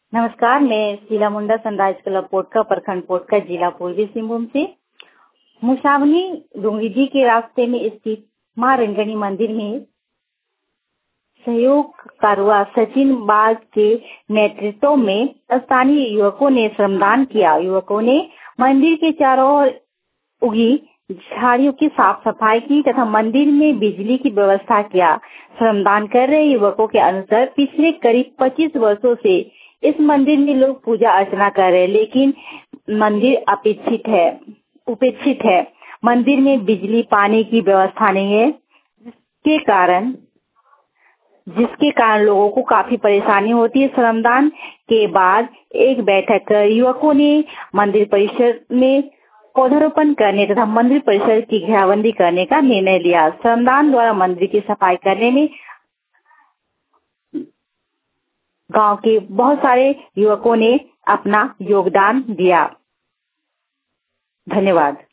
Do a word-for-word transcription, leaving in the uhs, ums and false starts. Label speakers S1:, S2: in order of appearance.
S1: नमस्कार, मैं Sheela Munda Sunrise Club Potka प्रखंड पोटका जिला पूर्वी सिंहभूम से मुसावनी डोंगरी के रास्ते में स्थित मां रंगनी मंदिर में सहयोग करवा सचिन बाग के नेतृत्व में स्थानीय युवकों ने श्रमदान किया। युवकों ने मंदिर के चारों ओर उगी झाड़ियों की साफ सफाई की तथा मंदिर में बिजली की व्यवस्था किया। श्रमदान कर रहे युवकों के अनुसार पिछले करीब पच्चीस वर्षों से इस मंदिर में लोग पूजा अर्चना कर रहे हैं, लेकिन मंदिर अपेक्षित है उपेक्षित है। मंदिर में बिजली पानी की व्यवस्था नहीं है, जिसके कारण जिसके कारण लोगों को काफी परेशानी होती है। श्रमदान के बाद एक बैठक कर युवकों ने मंदिर परिसर में पौधारोपण करने तथा मंदिर परिसर की घेराबंदी करने का निर्णय लिया। श्रमदान द्वारा मंदिर की सफाई करने में गांव के बहुत सारे युवकों ने अपना योगदान दिया। धन्यवाद।